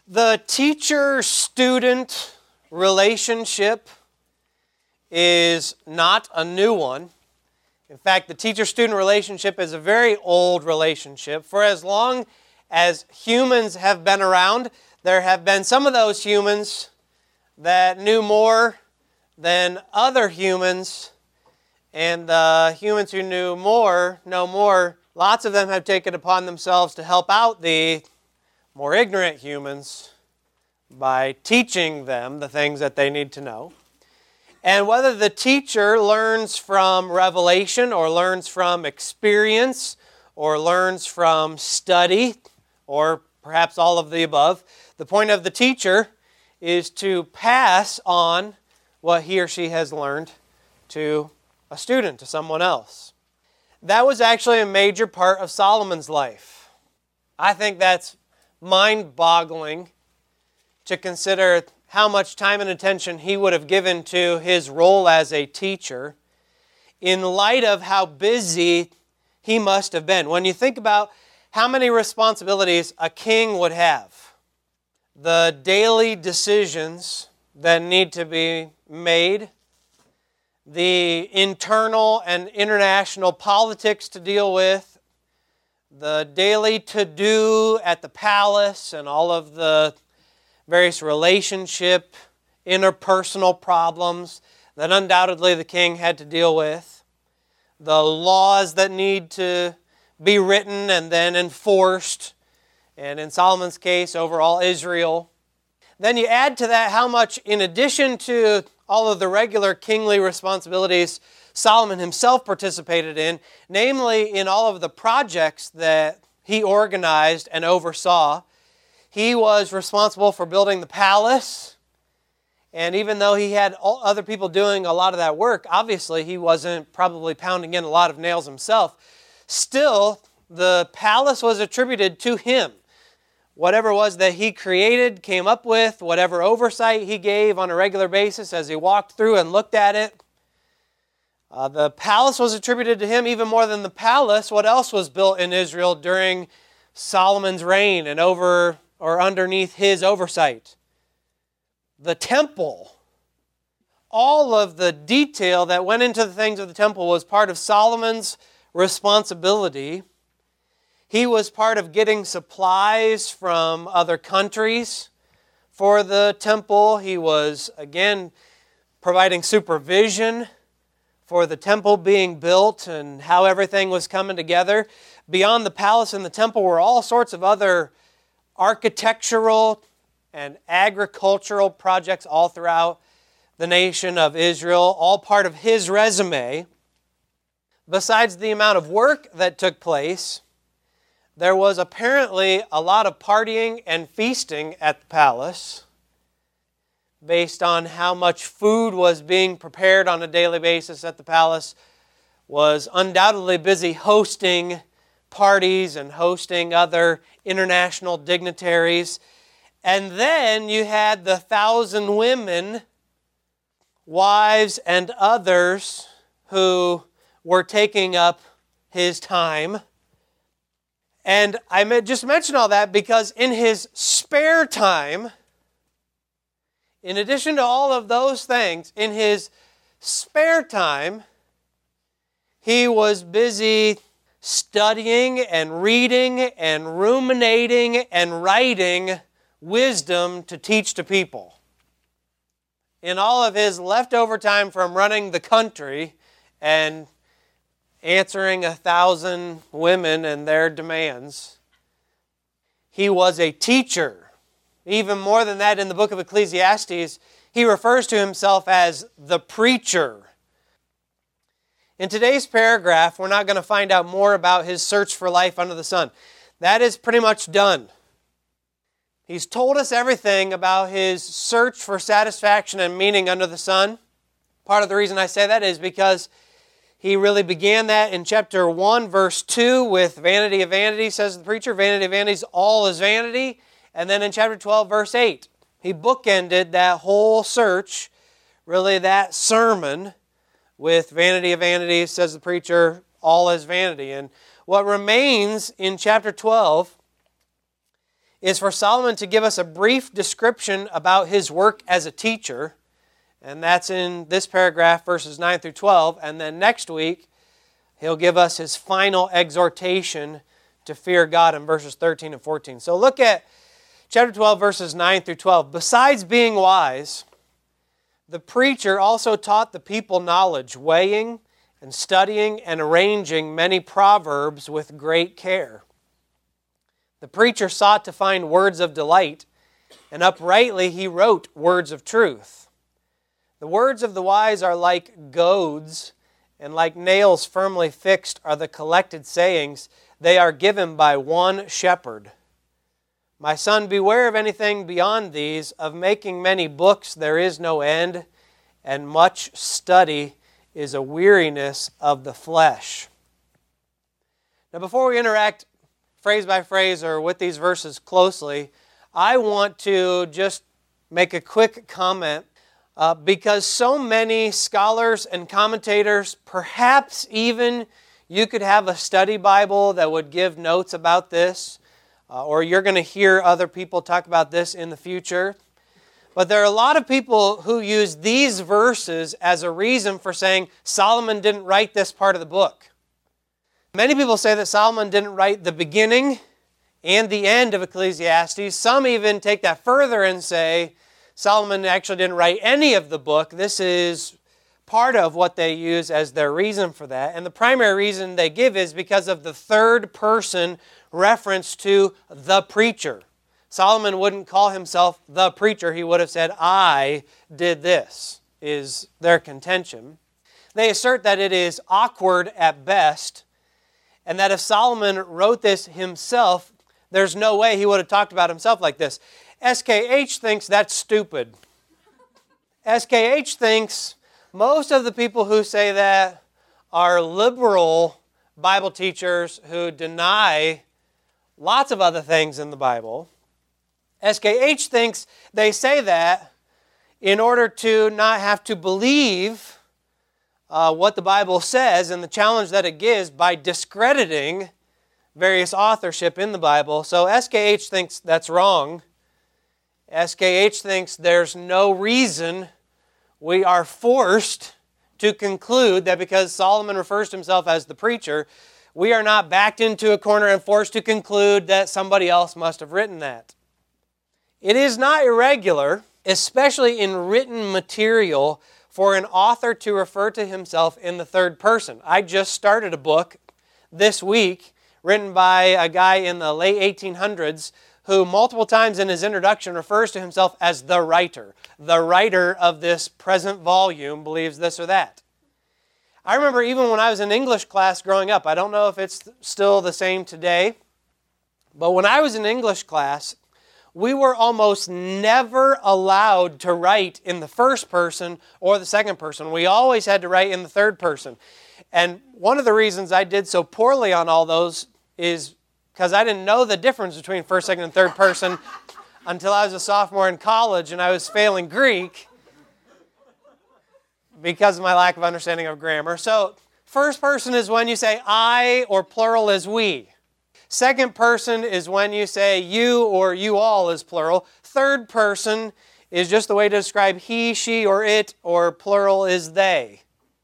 The teacher-student relationship is not a new one. In fact, the teacher-student relationship is a very old relationship. For as long as humans have been around, there have been some of those humans that knew more than other humans, and the humans who know more. Lots of them have taken upon themselves to help out the more ignorant humans by teaching them the things that they need to know. And whether the teacher learns from revelation or learns from experience or learns from study or perhaps all of the above, the point of the teacher is to pass on what he or she has learned to a student, to someone else. That was actually a major part of Solomon's life. I think that's mind-boggling to consider how much time and attention he would have given to his role as a teacher in light of how busy he must have been. When you think about how many responsibilities a king would have, the daily decisions that need to be made, the internal and international politics to deal with, the daily to-do at the palace and all of the various relationship, interpersonal problems that undoubtedly the king had to deal with, the laws that need to be written and then enforced, and in Solomon's case, over all Israel. Then you add to that how much, in addition to all of the regular kingly responsibilities Solomon himself participated in, namely in all of the projects that he organized and oversaw. He was responsible for building the palace, and even though he had other people doing a lot of that work, obviously he wasn't probably pounding in a lot of nails himself. Still, the palace was attributed to him. Whatever it was that he created, came up with, whatever oversight he gave on a regular basis as he walked through and looked at it, the palace was attributed to him. Even more than the palace, what else was built in Israel during Solomon's reign and over or underneath his oversight? The temple. All of the detail that went into the things of the temple was part of Solomon's responsibility. He was part of getting supplies from other countries for the temple. He was, again, providing supervision for the temple being built and how everything was coming together. Beyond the palace and the temple were all sorts of other architectural and agricultural projects all throughout the nation of Israel, all part of his resume. Besides the amount of work that took place, there was apparently a lot of partying and feasting at the palace based on how much food was being prepared on a daily basis at the palace. Was undoubtedly busy hosting parties and hosting other international dignitaries. And then you had the 1,000 women, wives and others who were taking up his time. And I just mention all that because in his spare time, in addition to all of those things, in his spare time, he was busy studying and reading and ruminating and writing wisdom to teach to people. In all of his leftover time from running the country and answering 1,000 women and their demands, he was a teacher. Even more than that, in the book of Ecclesiastes, he refers to himself as the preacher. In today's paragraph, we're not going to find out more about his search for life under the sun. That is pretty much done. He's told us everything about his search for satisfaction and meaning under the sun. Part of the reason I say that is because he really began that in chapter 1, verse 2 with vanity of vanities, says the preacher. Vanity of vanities, all is vanity. And then in chapter 12, verse 8, he bookended that whole search, really that sermon, with vanity of vanities, says the preacher, all is vanity. And what remains in chapter 12 is for Solomon to give us a brief description about his work as a teacher, and that's in this paragraph, verses 9 through 12, and then next week, he'll give us his final exhortation to fear God in verses 13 and 14. So look at chapter 12, verses 9 through 12. Besides being wise, the preacher also taught the people knowledge, weighing and studying and arranging many proverbs with great care. The preacher sought to find words of delight, and uprightly he wrote words of truth. The words of the wise are like goads, and like nails firmly fixed are the collected sayings. They are given by one shepherd. My son, beware of anything beyond these. Of making many books there is no end, and much study is a weariness of the flesh. Now, before we interact phrase by phrase or with these verses closely, I want to just make a quick comment because so many scholars and commentators, perhaps even you could have a study Bible that would give notes about this, or you're going to hear other people talk about this in the future. But there are a lot of people who use these verses as a reason for saying Solomon didn't write this part of the book. Many people say that Solomon didn't write the beginning and the end of Ecclesiastes. Some even take that further and say Solomon actually didn't write any of the book. This is part of what they use as their reason for that. And the primary reason they give is because of the third person reference to the preacher. Solomon wouldn't call himself the preacher. He would have said, I did this, is their contention. They assert that it is awkward at best, and that if Solomon wrote this himself, there's no way he would have talked about himself like this. SKH thinks that's stupid. SKH thinks most of the people who say that are liberal Bible teachers who deny lots of other things in the Bible. SKH thinks they say that in order to not have to believe what the Bible says and the challenge that it gives by discrediting various authorship in the Bible. So SKH thinks that's wrong. SKH thinks there's no reason we are forced to conclude that because Solomon refers to himself as the preacher, we are not backed into a corner and forced to conclude that somebody else must have written that. It is not irregular, especially in written material, for an author to refer to himself in the third person. I just started a book this week written by a guy in the late 1800s who multiple times in his introduction refers to himself as the writer. The writer of this present volume believes this or that. I remember even when I was in English class growing up, I don't know if it's still the same today, but when I was in English class, we were almost never allowed to write in the first person or the second person. We always had to write in the third person. And one of the reasons I did so poorly on all those is because I didn't know the difference between first, second, and third person until I was a sophomore in college and I was failing Greek because of my lack of understanding of grammar. So first person is when you say I, or plural is we. Second person is when you say you or you all is plural. Third person is just the way to describe he, she, or it, or plural is they.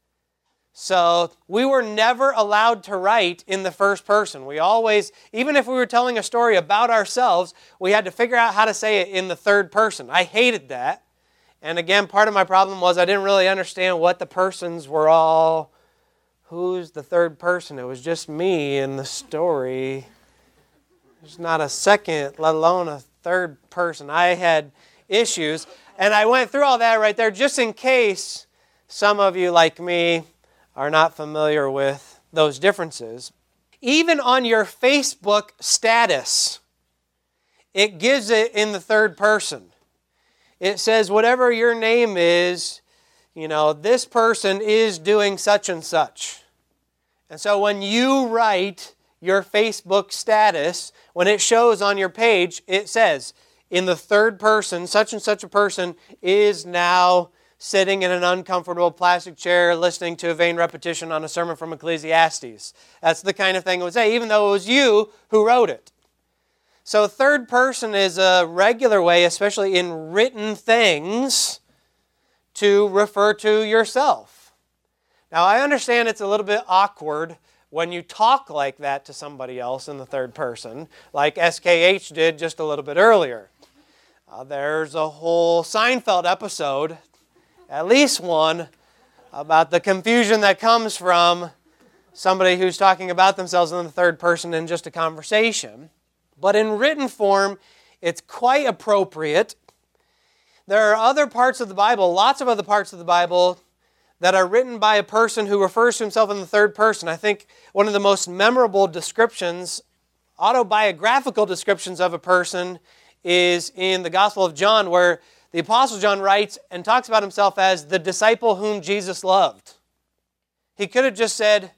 So we were never allowed to write in the first person. We always, even if we were telling a story about ourselves, we had to figure out how to say it in the third person. I hated that. And again, part of my problem was I didn't really understand what the persons were all. Who's the third person? It was just me in the story. There's not a second, let alone a third person. I had issues, and I went through all that right there just in case some of you, like me, are not familiar with those differences. Even on your Facebook status, it gives it in the third person. It says whatever your name is, this person is doing such and such. And so when you write your Facebook status, when it shows on your page, it says, in the third person, such and such a person is now sitting in an uncomfortable plastic chair listening to a vain repetition on a sermon from Ecclesiastes. That's the kind of thing it would say, even though it was you who wrote it. So third person is a regular way, especially in written things, to refer to yourself. Now, I understand it's a little bit awkward when you talk like that to somebody else in the third person, like SKH did just a little bit earlier. There's a whole Seinfeld episode, at least one, about the confusion that comes from somebody who's talking about themselves in the third person in just a conversation. But in written form, it's quite appropriate. There are other parts of the Bible, lots of other parts of the Bible, that are written by a person who refers to himself in the third person. I think one of the most memorable descriptions, autobiographical descriptions of a person, is in the Gospel of John, where the Apostle John writes and talks about himself as the disciple whom Jesus loved. He could have just said,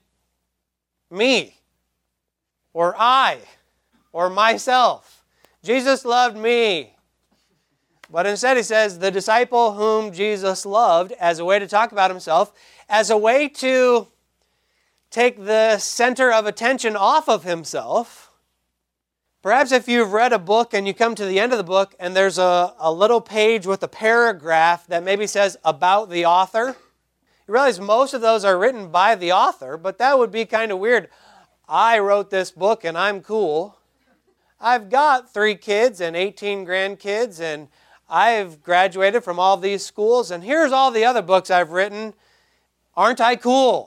me, or I, or myself. Jesus loved me. But instead he says, the disciple whom Jesus loved, as a way to talk about himself, as a way to take the center of attention off of himself. Perhaps if you've read a book and you come to the end of the book and there's a little page with a paragraph that maybe says about the author, you realize most of those are written by the author, but that would be kind of weird. I wrote this book and I'm cool. I've got 3 kids and 18 grandkids, and I've graduated from all these schools, and here's all the other books I've written. Aren't I cool?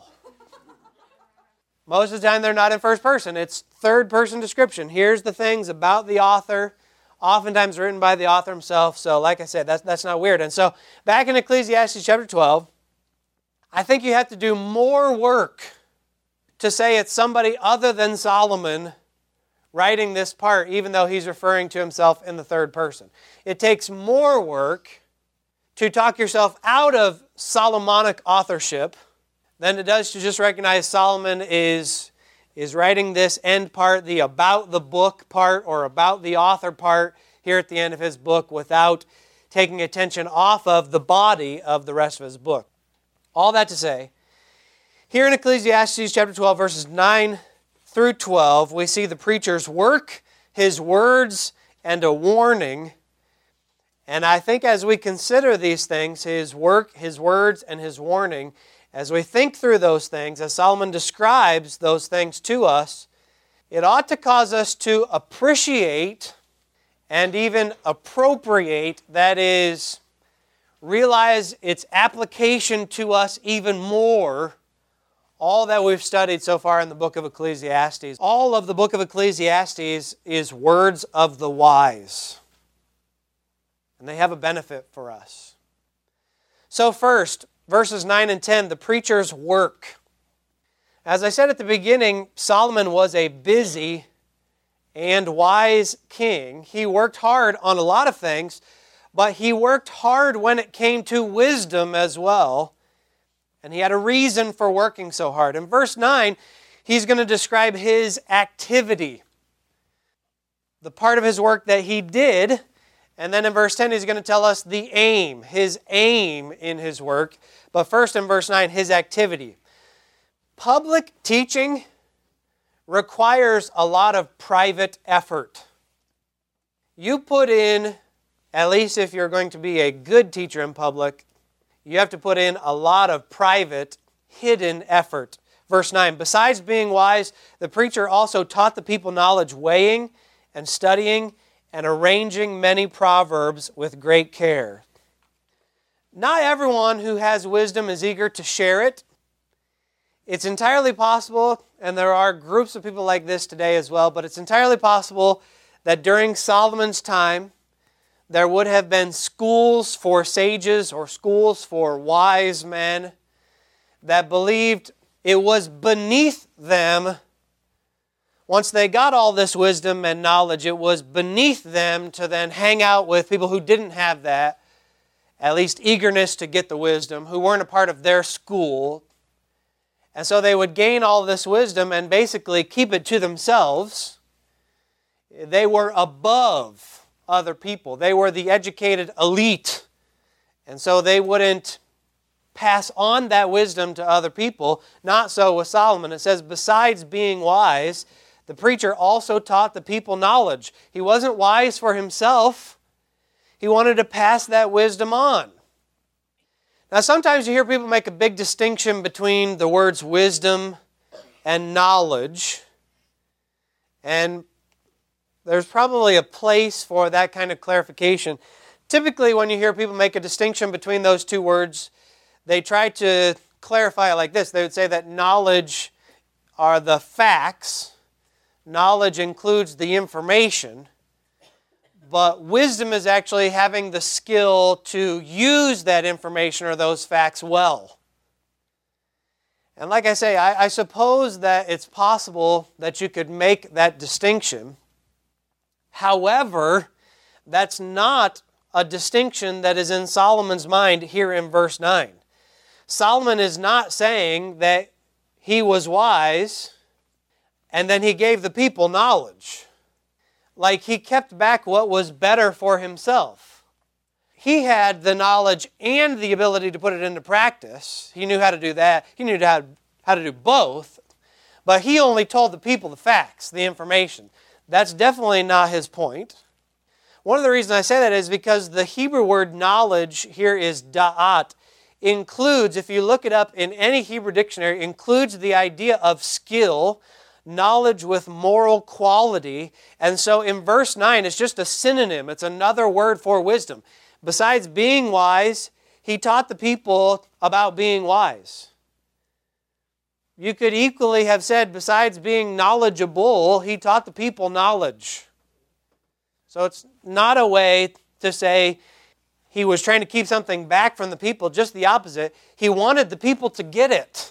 Most of the time they're not in first person. It's third person description. Here's the things about the author, oftentimes written by the author himself. So like I said, that's not weird. And so back in Ecclesiastes chapter 12, I think you have to do more work to say it's somebody other than Solomon writing this part, even though he's referring to himself in the third person. It takes more work to talk yourself out of Solomonic authorship than it does to just recognize Solomon is writing this end part, the about the book part or about the author part here at the end of his book, without taking attention off of the body of the rest of his book. All that to say, here in Ecclesiastes chapter 12, verses 9 through 12, we see the preacher's work, his words, and a warning. And I think as we consider these things, his work, his words, and his warning, as we think through those things, as Solomon describes those things to us, it ought to cause us to appreciate and even appropriate, that is, realize its application to us even more, all that we've studied so far in the book of Ecclesiastes. All of the book of Ecclesiastes is words of the wise. And they have a benefit for us. So first, verses 9 and 10, the preacher's work. As I said at the beginning, Solomon was a busy and wise king. He worked hard on a lot of things, but he worked hard when it came to wisdom as well. And he had a reason for working so hard. In verse 9, he's going to describe his activity, the part of his work that he did. And then in verse 10, he's going to tell us the aim, his aim in his work. But first in verse 9, his activity. Public teaching requires a lot of private effort. You put in, at least if you're going to be a good teacher in public, you have to put in a lot of private, hidden effort. Verse 9, besides being wise, the preacher also taught the people knowledge, weighing and studying and arranging many proverbs with great care. Not everyone who has wisdom is eager to share it. It's entirely possible, and there are groups of people like this today as well, but it's entirely possible that during Solomon's time, there would have been schools for sages or schools for wise men that believed it was beneath them. Once they got all this wisdom and knowledge, it was beneath them to then hang out with people who didn't have that, at least eagerness to get the wisdom, who weren't a part of their school. And so they would gain all this wisdom and basically keep it to themselves. They were above other people. They were the educated elite. And so they wouldn't pass on that wisdom to other people. Not so with Solomon. It says, besides being wise, The preacher also taught the people knowledge. He wasn't wise for himself. He wanted to pass that wisdom on. Now, sometimes you hear people make a big distinction between the words wisdom and knowledge. And there's probably a place for that kind of clarification. Typically, when you hear people make a distinction between those two words, they try to clarify it like this. They would say that knowledge are the facts. Knowledge includes the information. But wisdom is actually having the skill to use that information or those facts well. And like I say, I suppose that it's possible that you could make that distinction. However, that's not a distinction that is in Solomon's mind here in verse 9. Solomon is not saying that he was wise and then he gave the people knowledge. Like he kept back what was better for himself. He had the knowledge and the ability to put it into practice. He knew how to do that. He knew how to do both. But he only told the people the facts, the information. That's definitely not his point. One of the reasons I say that is because the Hebrew word knowledge here is da'at. Includes, if you look it up in any Hebrew dictionary, includes the idea of skill, knowledge with moral quality. And so in verse 9, it's just a synonym. It's another word for wisdom. Besides being wise, he taught the people about being wise. You could equally have said, besides being knowledgeable, he taught the people knowledge. So it's not a way to say he was trying to keep something back from the people, just the opposite. He wanted the people to get it.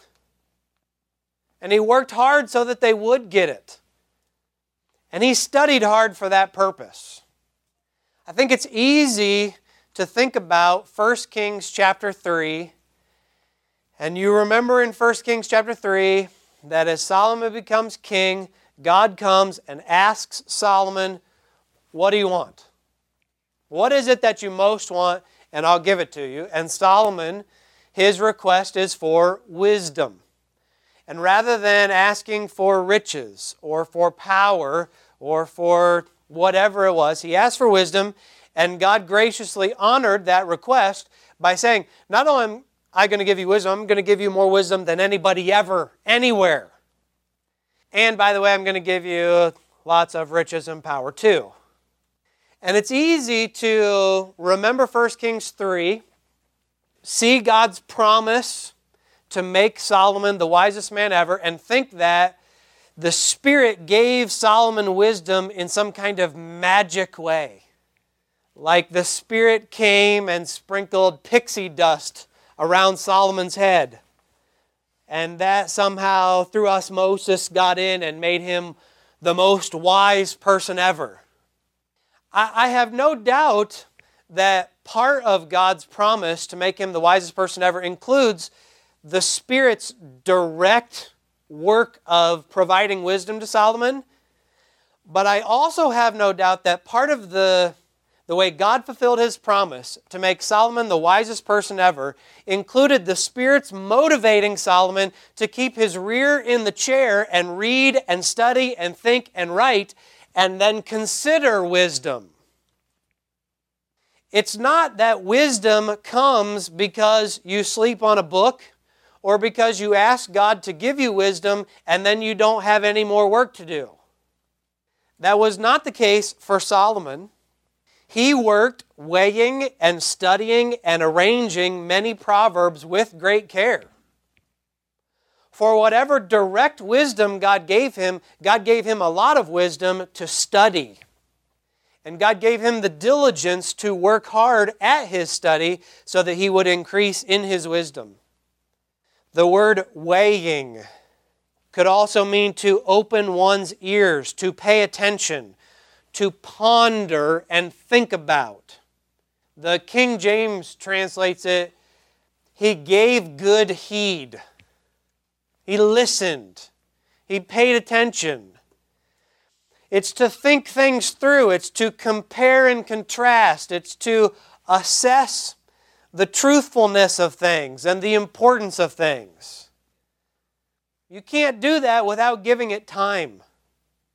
And he worked hard so that they would get it. And he studied hard for that purpose. I think it's easy to think about 1 Kings chapter 3. And you remember in 1 Kings chapter 3 that as Solomon becomes king, God comes and asks Solomon, what do you want? What is it that you most want? And I'll give it to you. And Solomon, his request is for wisdom. And rather than asking for riches or for power or for whatever it was, he asked for wisdom, and God graciously honored that request by saying, not only am I going to give you wisdom, I'm going to give you more wisdom than anybody ever, anywhere. And by the way, I'm going to give you lots of riches and power too. And it's easy to remember 1 Kings 3, see God's promise to make Solomon the wisest man ever, and think that the Spirit gave Solomon wisdom in some kind of magic way. Like the Spirit came and sprinkled pixie dust around Solomon's head. And that somehow, through osmosis, got in and made him the most wise person ever. I have no doubt that part of God's promise to make him the wisest person ever includes the Spirit's direct work of providing wisdom to Solomon. But I also have no doubt that part of the way God fulfilled his promise to make Solomon the wisest person ever included the Spirit's motivating Solomon to keep his rear in the chair and read and study and think and write and then consider wisdom. It's not that wisdom comes because you sleep on a book or because you ask God to give you wisdom and then you don't have any more work to do. That was not the case for Solomon. He worked weighing and studying and arranging many proverbs with great care. For whatever direct wisdom God gave him a lot of wisdom to study. And God gave him the diligence to work hard at his study so that he would increase in his wisdom. The word weighing could also mean to open one's ears, to pay attention, to ponder and think about. The King James translates it, he gave good heed. He listened. He paid attention. It's to think things through. It's to compare and contrast. It's to assess the truthfulness of things and the importance of things. You can't do that without giving it time.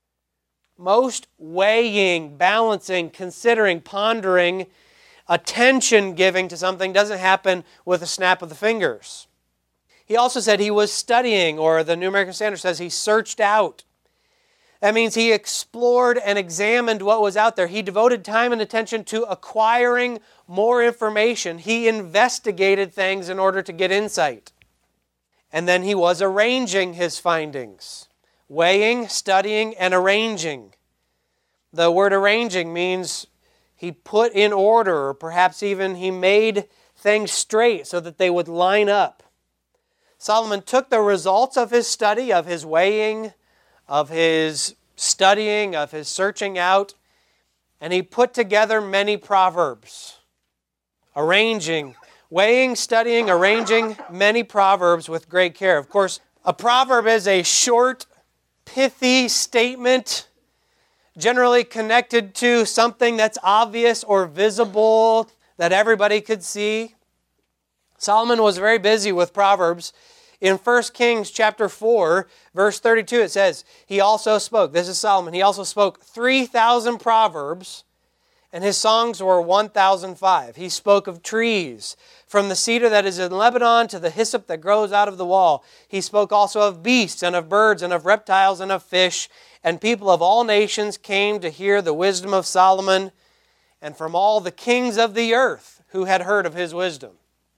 most weighing, balancing, considering, pondering, attention giving to something doesn't happen with a snap of the fingers. He also said he was studying, or the New American Standard says he searched out. That means he explored and examined what was out there. He devoted time and attention to acquiring more information. He investigated things in order to get insight. And then he was arranging his findings. Weighing, studying, and arranging. The word arranging means he put in order, or perhaps even he made things straight so that they would line up. Solomon took the results of his study, of his weighing, of his studying, of his searching out, and he put together many proverbs. Arranging, weighing, studying, arranging many proverbs with great care. Of course, a proverb is a short, pithy statement, generally connected to something that's obvious or visible that everybody could see. Solomon was very busy with Proverbs. In 1 Kings chapter 4, verse 32, it says, he also spoke, this is Solomon, he also spoke 3,000 proverbs, and his songs were 1,005. He spoke of trees, from the cedar that is in Lebanon to the hyssop that grows out of the wall. He spoke also of beasts and of birds and of reptiles and of fish, and people of all nations came to hear the wisdom of Solomon, and from all the kings of the earth who had heard of his wisdom.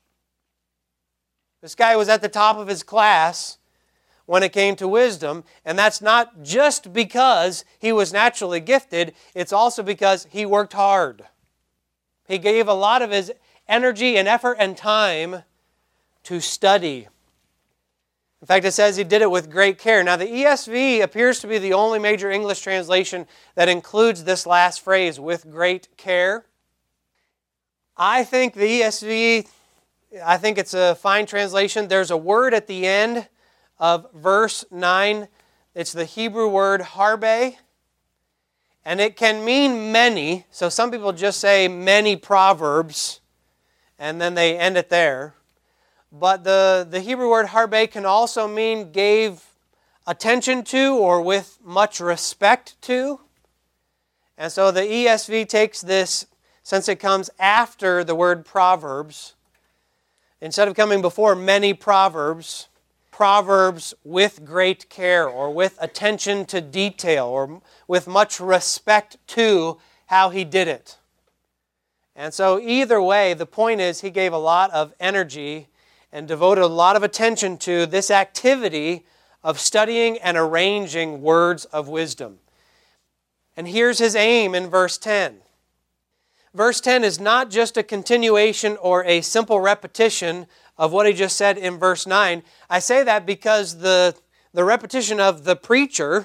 This guy was at the top of his class when it came to wisdom, and that's not just because he was naturally gifted, it's also because he worked hard. He gave a lot of his energy and effort and time to study. In fact, it says he did it with great care. Now, the ESV appears to be the only major English translation that includes this last phrase, with great care. I think the ESV, I think it's a fine translation. There's a word at the end of verse 9. It's the Hebrew word harbe, and it can mean many. So some people just say many proverbs, and then they end it there. But the Hebrew word harbe can also mean gave attention to or with much respect to. And so the ESV takes this, since it comes after the word proverbs, instead of coming before many proverbs, proverbs with great care or with attention to detail or with much respect to how he did it. And so either way, the point is he gave a lot of energy and devoted a lot of attention to this activity of studying and arranging words of wisdom. And here's his aim in verse 10. Verse 10 is not just a continuation or a simple repetition of what he just said in verse 9. I say that because the repetition of the preacher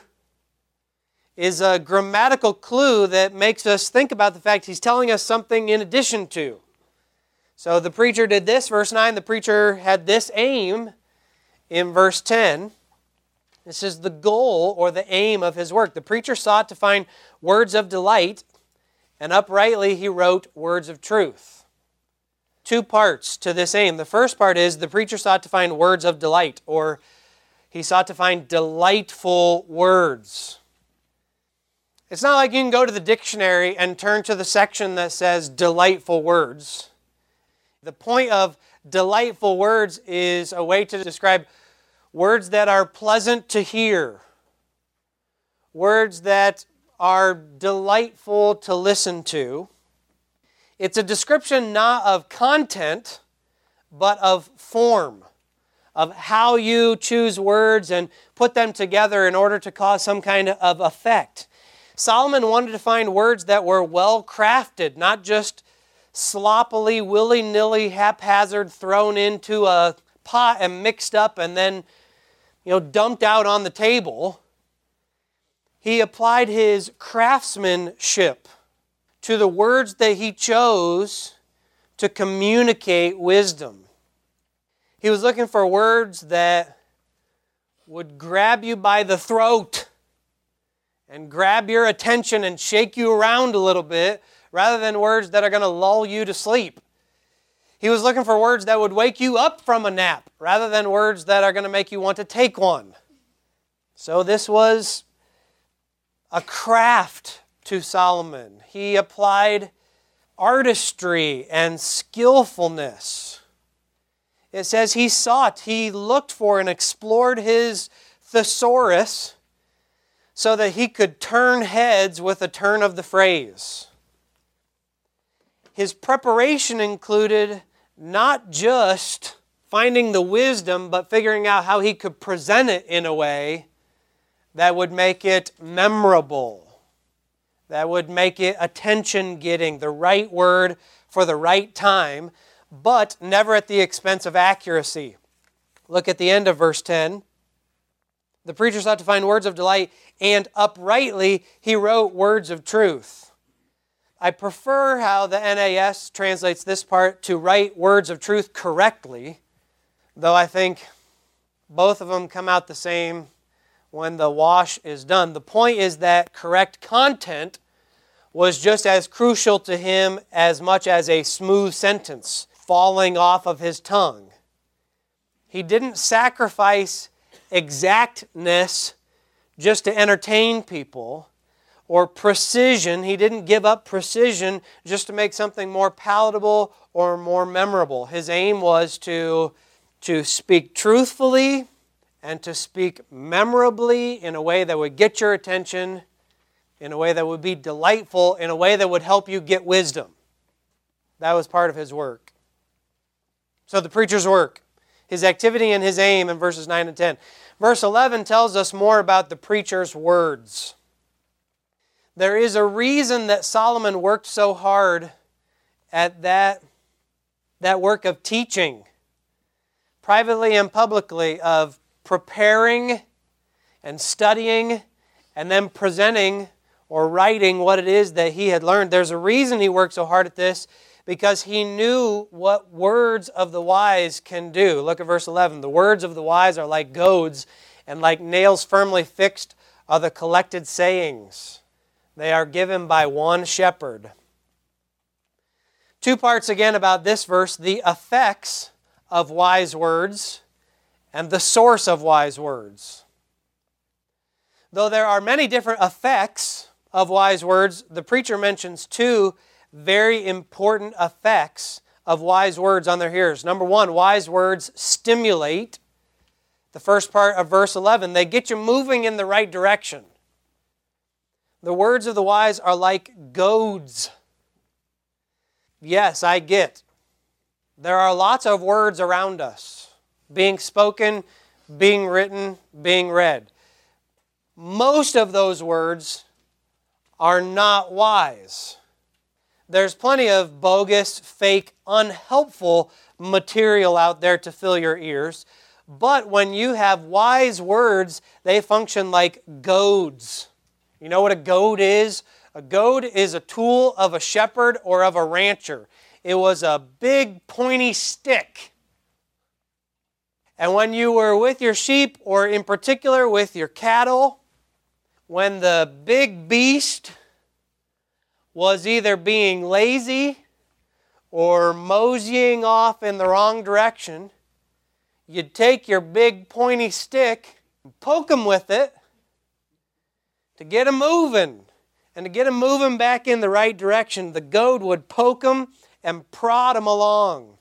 is a grammatical clue that makes us think about the fact he's telling us something in addition to. So the preacher did this, verse 9. The preacher had this aim in verse 10. This is the goal or the aim of his work. The preacher sought to find words of delight, and uprightly he wrote words of truth. Two parts to this aim. The first part is the preacher sought to find words of delight, or he sought to find delightful words. It's not like you can go to the dictionary and turn to the section that says delightful words. The point of delightful words is a way to describe words that are pleasant to hear, words that are delightful to listen to. It's a description not of content, but of form, of how you choose words and put them together in order to cause some kind of effect. Solomon wanted to find words that were well crafted, not just sloppily, willy-nilly, haphazard thrown into a pot and mixed up and then, dumped out on the table. He applied his craftsmanship to the words that he chose to communicate wisdom. He was looking for words that would grab you by the throat and grab your attention and shake you around a little bit, rather than words that are going to lull you to sleep. He was looking for words that would wake you up from a nap, rather than words that are going to make you want to take one. So this was a craft to Solomon. He applied artistry and skillfulness. It says he sought, he looked for and explored his thesaurus so that he could turn heads with a turn of the phrase. His preparation included not just finding the wisdom, but figuring out how he could present it in a way that would make it memorable, that would make it attention-getting, the right word for the right time, but never at the expense of accuracy. Look at the end of verse 10. The preacher sought to find words of delight, and uprightly he wrote words of truth. I prefer how the NAS translates this part to write words of truth correctly, though I think both of them come out the same when the wash is done. The point is that correct content was just as crucial to him as much as a smooth sentence falling off of his tongue. He didn't sacrifice exactness just to entertain people, or precision. He didn't give up precision just to make something more palatable or more memorable. His aim was to speak truthfully and to speak memorably in a way that would get your attention, in a way that would be delightful, in a way that would help you get wisdom. That was part of his work. So the preacher's work, his activity and his aim in verses 9 and 10. Verse 11 tells us more about the preacher's words. There is a reason that Solomon worked so hard at that work of teaching, privately and publicly, of preparing and studying and then presenting or writing what it is that he had learned. There's a reason he worked so hard at this, because he knew what words of the wise can do. Look at verse 11. The words of the wise are like goads, and like nails firmly fixed are the collected sayings. They are given by one shepherd. 2 parts again about this verse: the effects of wise words and the source of wise words. Though there are many different effects of wise words, the preacher mentions 2 very important effects of wise words on their hearers. Number 1, wise words stimulate. The first part of verse 11, they get you moving in the right direction. The words of the wise are like goads. Yes, I get. There are lots of words around us, being spoken, being written, being read. Most of those words are not wise. There's plenty of bogus, fake, unhelpful material out there to fill your ears. But when you have wise words, they function like goads. You know what a goad is? A goad is a tool of a shepherd or of a rancher. It was a big pointy stick. And when you were with your sheep, or in particular with your cattle, when the big beast was either being lazy or moseying off in the wrong direction, you'd take your big pointy stick and poke him with it to get him moving. And to get him moving back in the right direction, the goad would poke him and prod him along.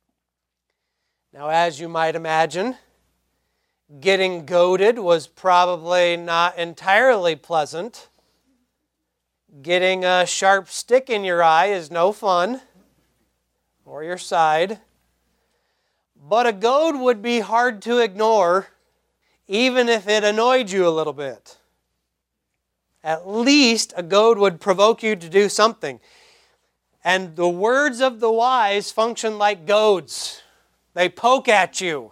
Now, as you might imagine, getting goaded was probably not entirely pleasant. Getting a sharp stick in your eye is no fun, or your side. But a goad would be hard to ignore, even if it annoyed you a little bit. At least a goad would provoke you to do something. And the words of the wise function like goads. They poke at you.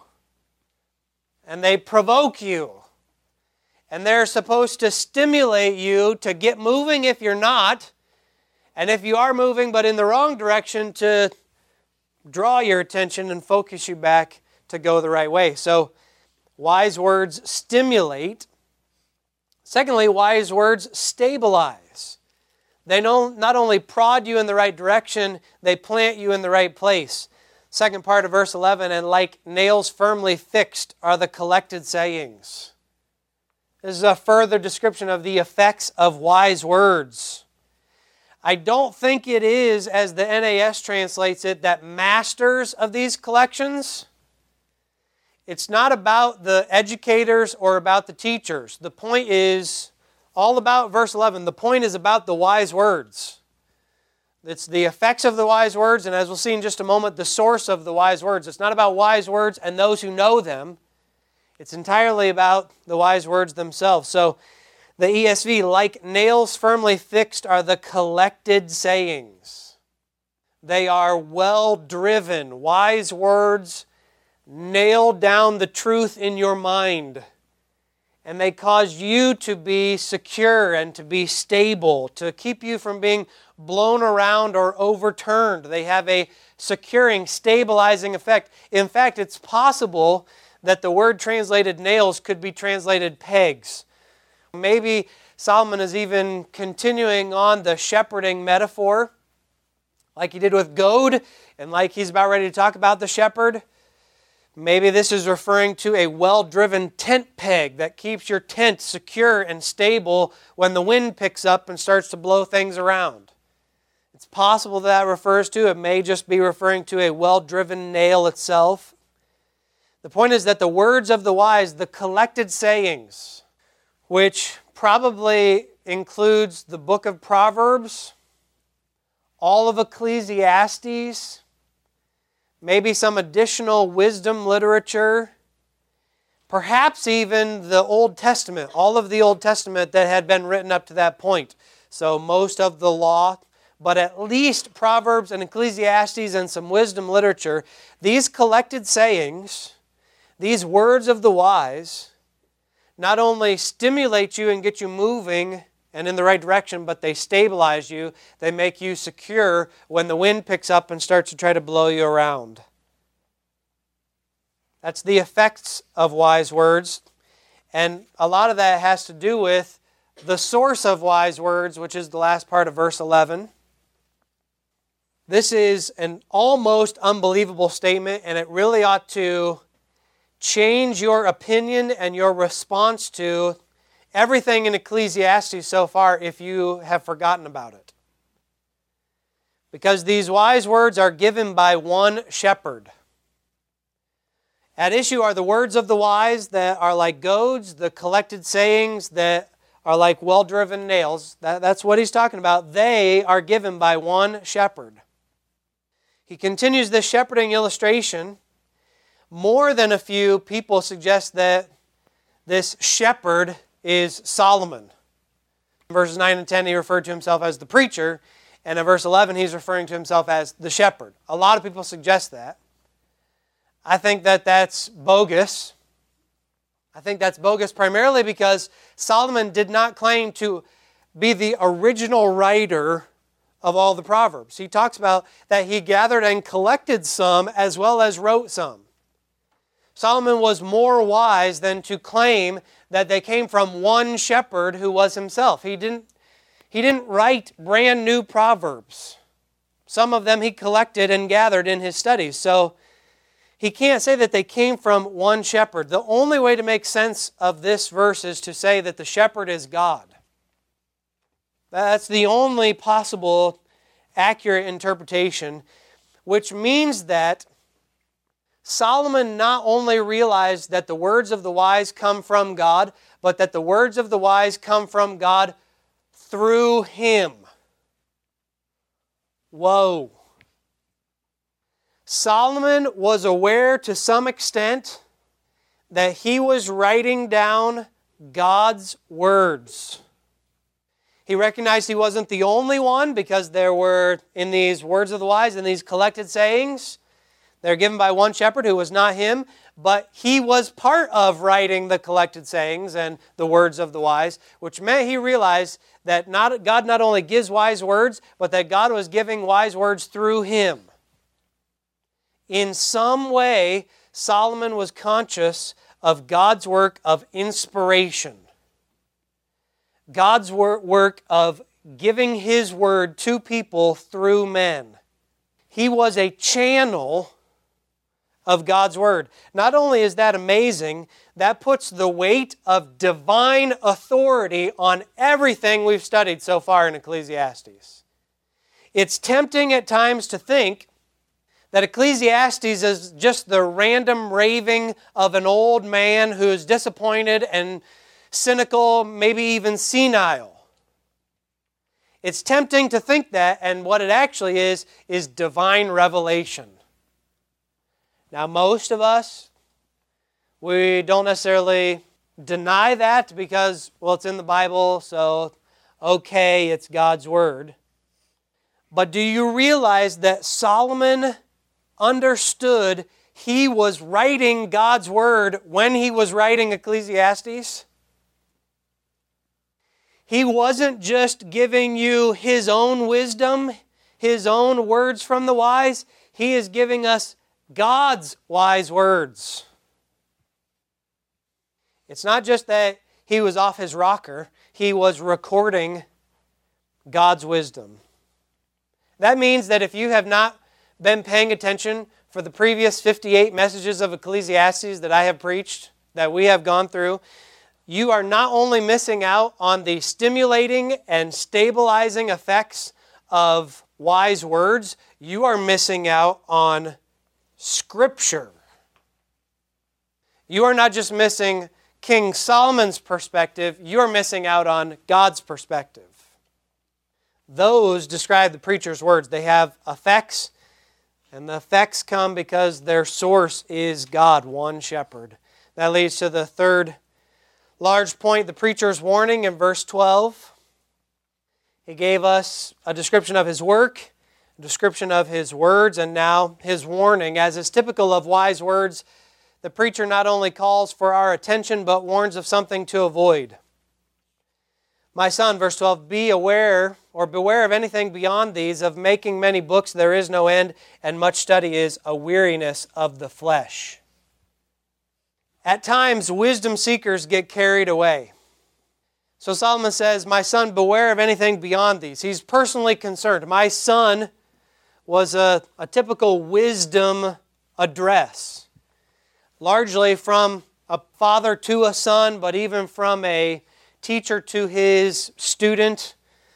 And they provoke you. And they're supposed to stimulate you to get moving if you're not. And if you are moving but in the wrong direction, to draw your attention and focus you back to go the right way. So, wise words stimulate. Secondly, wise words stabilize. They not only prod you in the right direction, they plant you in the right place. Second part of verse 11, and like nails firmly fixed are the collected sayings. This is a further description of the effects of wise words. I don't think it is, as the NAS translates it, that masters of these collections. It's not about the educators or about the teachers. The point is all about verse 11. The point is about the wise words. It's the effects of the wise words, and as we'll see in just a moment, the source of the wise words. It's not about wise words and those who know them. It's entirely about the wise words themselves. So the ESV, like nails firmly fixed are the collected sayings. They are well driven. Wise words nail down the truth in your mind. And they cause you to be secure and to be stable, to keep you from being blown around or overturned. They have a securing, stabilizing effect. In fact, it's possible that the word translated nails could be translated pegs. Maybe Solomon is even continuing on the shepherding metaphor, like he did with goad, and like he's about ready to talk about the shepherd. Maybe this is referring to a well-driven tent peg that keeps your tent secure and stable when the wind picks up and starts to blow things around. It's possible that refers to, it may just be referring to a well-driven nail itself. The point is that the words of the wise, the collected sayings, which probably includes the book of Proverbs, all of Ecclesiastes, maybe some additional wisdom literature, perhaps even the Old Testament, all of the Old Testament that had been written up to that point. So most of the law, but at least Proverbs and Ecclesiastes and some wisdom literature, these collected sayings, these words of the wise, not only stimulate you and get you moving and in the right direction, but they stabilize you. They make you secure when the wind picks up and starts to try to blow you around. That's the effects of wise words. And a lot of that has to do with the source of wise words, which is the last part of verse 11. This is an almost unbelievable statement, and it really ought to change your opinion and your response to everything in Ecclesiastes so far if you have forgotten about it. Because these wise words are given by one shepherd. At issue are the words of the wise that are like goads, the collected sayings that are like well-driven nails. That's what he's talking about. They are given by one shepherd. He continues this shepherding illustration. More than a few people suggest that this shepherd is Solomon. In verses 9 and 10, he referred to himself as the preacher, and in verse 11, he's referring to himself as the shepherd. A lot of people suggest that. I think that that's bogus. I think that's bogus primarily because Solomon did not claim to be the original writer of all the Proverbs. He talks about that he gathered and collected some as well as wrote some. Solomon was more wise than to claim that they came from one shepherd who was himself. He didn't write brand new Proverbs. Some of them he collected and gathered in his studies. So he can't say that they came from one shepherd. The only way to make sense of this verse is to say that the shepherd is God. That's the only possible accurate interpretation, which means that Solomon not only realized that the words of the wise come from God, but that the words of the wise come from God through him. Whoa. Solomon was aware to some extent that he was writing down God's words. He recognized he wasn't the only one because there were, in these words of the wise, in these collected sayings, they're given by one shepherd who was not him, but he was part of writing the collected sayings and the words of the wise, which meant he realized that God not only gives wise words, but that God was giving wise words through him. In some way, Solomon was conscious of God's work of inspiration. God's work of giving his word to people through men. He was a channel of God's Word. Not only is that amazing, that puts the weight of divine authority on everything we've studied so far in Ecclesiastes. It's tempting at times to think that Ecclesiastes is just the random raving of an old man who is disappointed and cynical, maybe even senile. It's tempting to think that, and what it actually is divine revelation. Now, most of us, we don't necessarily deny that because, well, it's in the Bible, so okay, it's God's Word. But do you realize that Solomon understood he was writing God's Word when he was writing Ecclesiastes? He wasn't just giving you his own wisdom, his own words from the wise. He is giving us God's wise words. It's not just that he was off his rocker. He was recording God's wisdom. That means that if you have not been paying attention for the previous 58 messages of Ecclesiastes that I have preached, that we have gone through, you are not only missing out on the stimulating and stabilizing effects of wise words, you are missing out on Scripture. You are not just missing King Solomon's perspective, you are missing out on God's perspective. Those describe the preacher's words. They have effects, and the effects come because their source is God, one shepherd. That leads to the third large point, the preacher's warning in verse 12. He gave us a description of his work, a description of his words, and now his warning. As is typical of wise words, the preacher not only calls for our attention, but warns of something to avoid. My son, verse 12, beware of anything beyond these, of making many books there is no end, and much study is a weariness of the flesh. At times, wisdom seekers get carried away. So Solomon says, my son, beware of anything beyond these. He's personally concerned. My son was a typical wisdom address, largely from a father to a son, but even from a teacher to his student,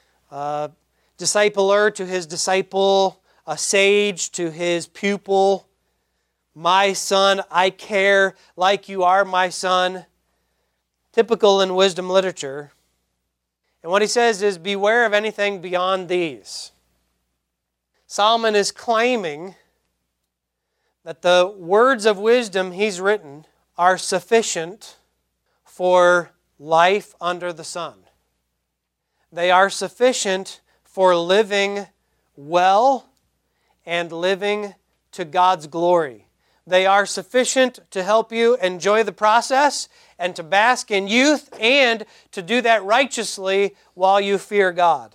discipler to his disciple, a sage to his pupil. My son, I care like you are my son. Typical in wisdom literature. And what he says is, beware of anything beyond these. Solomon is claiming that the words of wisdom he's written are sufficient for life under the sun. They are sufficient for living well and living to God's glory. They are sufficient to help you enjoy the process and to bask in youth and to do that righteously while you fear God.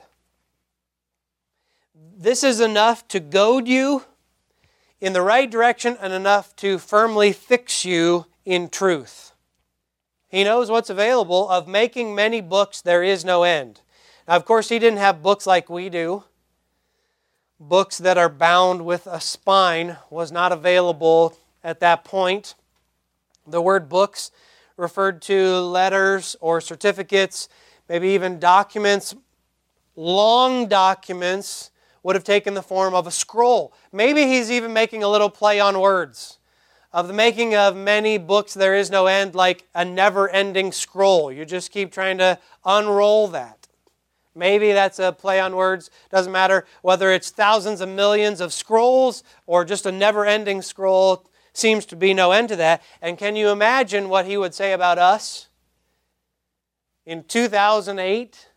This is enough to goad you in the right direction and enough to firmly fix you in truth. He knows what's available. Of making many books, there is no end. Now, of course, he didn't have books like we do. Books that are bound with a spine was not available at that point. The word books referred to letters or certificates, maybe even documents. Long documents would have taken the form of a scroll. Maybe he's even making a little play on words. Of the making of many books there is no end, like a never-ending scroll. You just keep trying to unroll that. Maybe that's a play on words. Doesn't matter whether it's thousands of millions of scrolls or just a never-ending scroll. Seems to be no end to that. And can you imagine what he would say about us in 2008,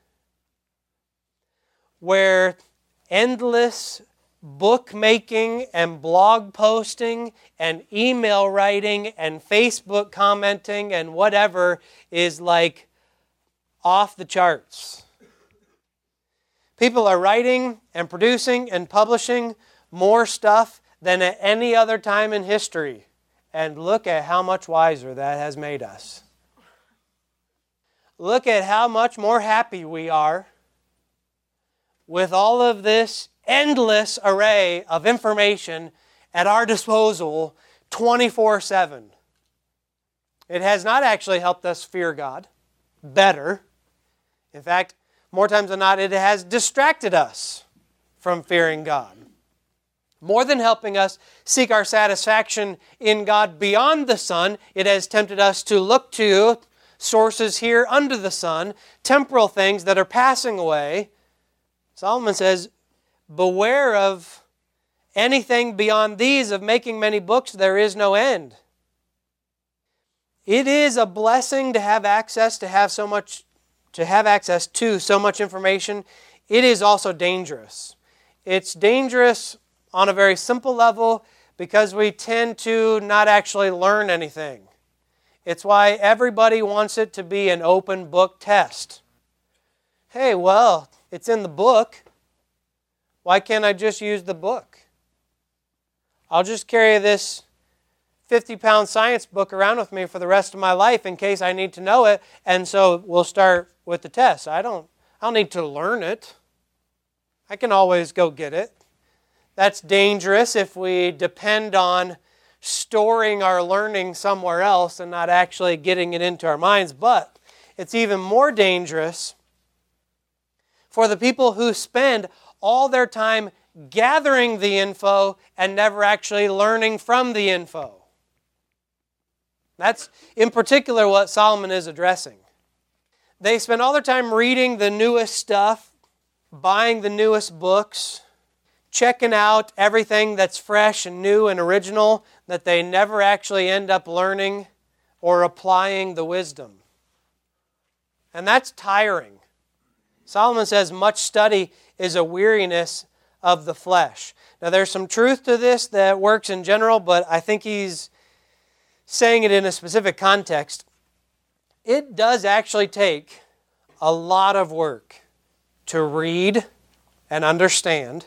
where endless bookmaking and blog posting and email writing and Facebook commenting and whatever is like off the charts. People are writing and producing and publishing more stuff than at any other time in history. And look at how much wiser that has made us. Look at how much more happy we are with all of this endless array of information at our disposal 24/7. It has not actually helped us fear God better. In fact, more times than not, it has distracted us from fearing God. More than helping us seek our satisfaction in God beyond the sun, it has tempted us to look to sources here under the sun, temporal things that are passing away. Solomon says, beware of anything beyond these, of making many books, there is no end. It is a blessing to have access to so much information. It is also dangerous. It's dangerous on a very simple level because we tend to not actually learn anything. It's why everybody wants it to be an open book test. Hey, well, it's in the book. Why can't I just use the book? I'll just carry this 50-pound science book around with me for the rest of my life in case I need to know it, and so we'll start with the test. I don't need to learn it. I can always go get it. That's dangerous if we depend on storing our learning somewhere else and not actually getting it into our minds. But it's even more dangerous for the people who spend all their time gathering the info and never actually learning from the info. That's in particular what Solomon is addressing. They spend all their time reading the newest stuff, buying the newest books, checking out everything that's fresh and new and original, that they never actually end up learning or applying the wisdom. And that's tiring. Solomon says much study is a weariness of the flesh. Now there's some truth to this that works in general, but I think he's saying it in a specific context. It does actually take a lot of work to read and understand,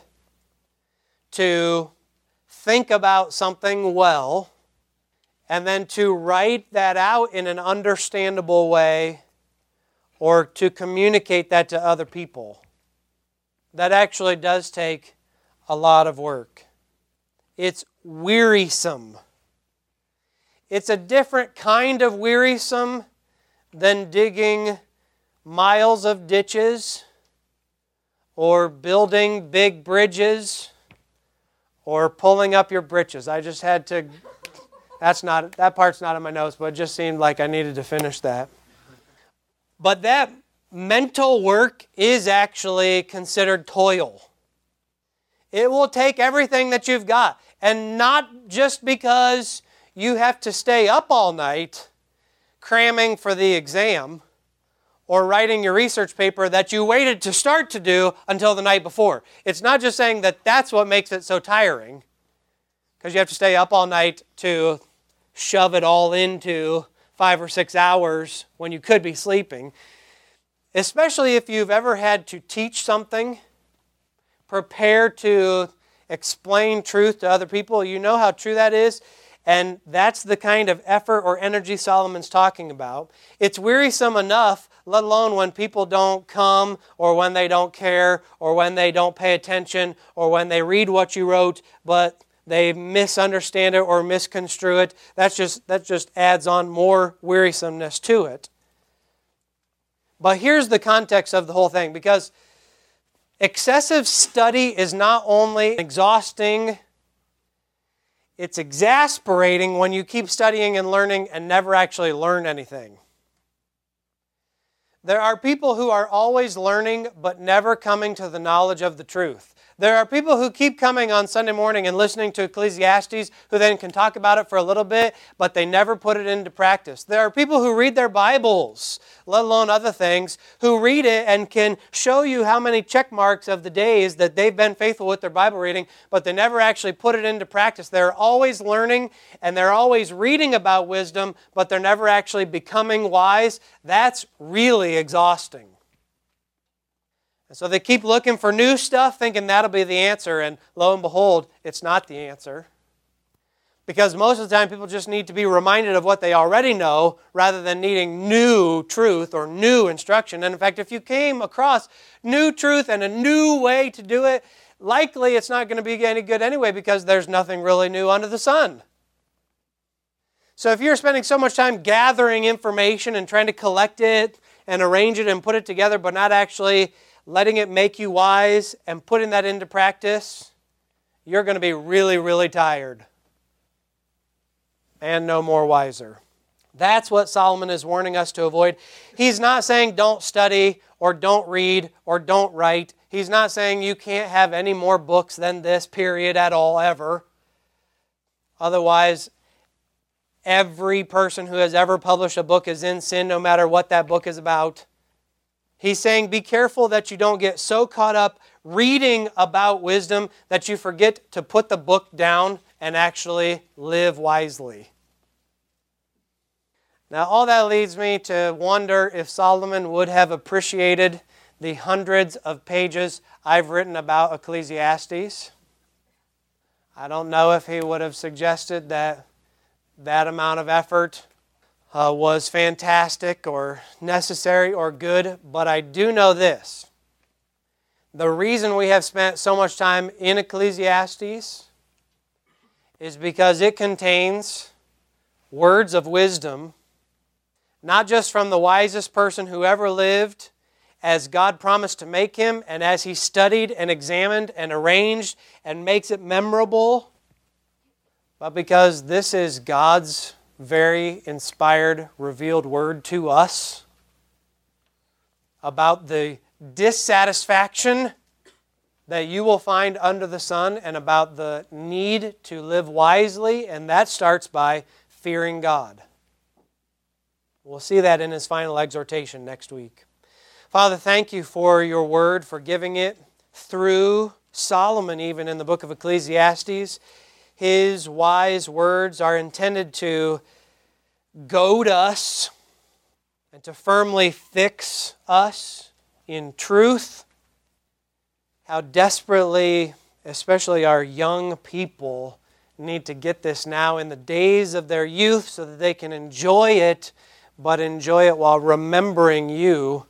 to think about something well, and then to write that out in an understandable way or to communicate that to other people. That actually does take a lot of work. It's wearisome. It's a different kind of wearisome than digging miles of ditches or building big bridges or pulling up your britches. I just had to, that part's not in my notes, but it just seemed like I needed to finish that. But that mental work is actually considered toil. It will take everything that you've got, and not just because you have to stay up all night cramming for the exam or writing your research paper that you waited to start to do until the night before. It's not just saying that that's what makes it so tiring, because you have to stay up all night to shove it all into 5 or 6 hours when you could be sleeping. Especially if you've ever had to teach something, prepare to explain truth to other people, you know how true that is. And that's the kind of effort or energy Solomon's talking about. It's wearisome enough, let alone when people don't come, or when they don't care, or when they don't pay attention, or when they read what you wrote, but they misunderstand it or misconstrue it. That just adds on more wearisomeness to it. But here's the context of the whole thing, because excessive study is not only exhausting, it's exasperating when you keep studying and learning and never actually learn anything. There are people who are always learning but never coming to the knowledge of the truth. There are people who keep coming on Sunday morning and listening to Ecclesiastes who then can talk about it for a little bit, but they never put it into practice. There are people who read their Bibles, let alone other things, who read it and can show you how many check marks of the days that they've been faithful with their Bible reading, but they never actually put it into practice. They're always learning and they're always reading about wisdom, but they're never actually becoming wise. That's really exhausting. And so they keep looking for new stuff, thinking that'll be the answer, and lo and behold, it's not the answer. Because most of the time people just need to be reminded of what they already know rather than needing new truth or new instruction. And in fact, if you came across new truth and a new way to do it, likely it's not going to be any good anyway, because there's nothing really new under the sun. So if you're spending so much time gathering information and trying to collect it and arrange it and put it together, but not actually letting it make you wise and putting that into practice, you're going to be really, really tired and no more wiser. That's what Solomon is warning us to avoid. He's not saying don't study or don't read or don't write. He's not saying you can't have any more books than this, period, at all, ever. Otherwise, every person who has ever published a book is in sin, no matter what that book is about. He's saying be careful that you don't get so caught up reading about wisdom that you forget to put the book down and actually live wisely. Now, all that leads me to wonder if Solomon would have appreciated the hundreds of pages I've written about Ecclesiastes. I don't know if he would have suggested that amount of effort was fantastic or necessary or good, but I do know this. The reason we have spent so much time in Ecclesiastes is because it contains words of wisdom, not just from the wisest person who ever lived, as God promised to make him, and as he studied and examined and arranged and makes it memorable, but because this is God's very inspired, revealed word to us about the dissatisfaction that you will find under the sun and about the need to live wisely, and that starts by fearing God. We'll see that in his final exhortation next week. Father, thank you for your word, for giving it through Solomon, even in the book of Ecclesiastes. His wise words are intended to goad us and to firmly fix us in truth. How desperately, especially our young people, need to get this now in the days of their youth so that they can enjoy it, but enjoy it while remembering you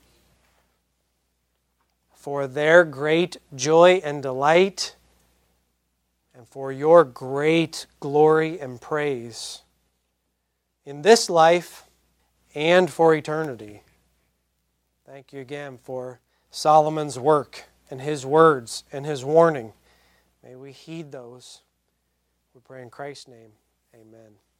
for their great joy and delight and for your great glory and praise in this life and for eternity. Thank you again for Solomon's work and his words and his warning. May we heed those. We pray in Christ's name. Amen.